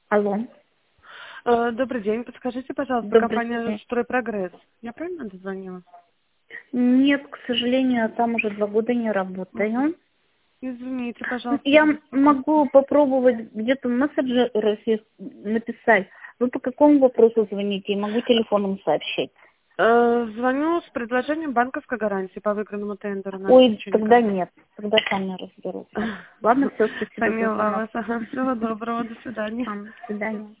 Алло. Добрый день. Подскажите, пожалуйста, Добрый компания день. «Стройпрогресс». Я правильно дозвонилась? Нет, к сожалению, там уже 2 года не работаю. Извините, пожалуйста, за Я беспокойство. могу попробовать где-то в мессенджерах написать. Вы по какому вопросу звоните? Я могу телефоном сообщить. Звоню с предложением банковской гарантии по выигранному тендеру на Ой, 1000 тогда уникальных. нет. Тогда сами разберутся. Ладно, все, спасибо за Поняла звонок. вас. Ага, всего доброго. До свидания. До свидания.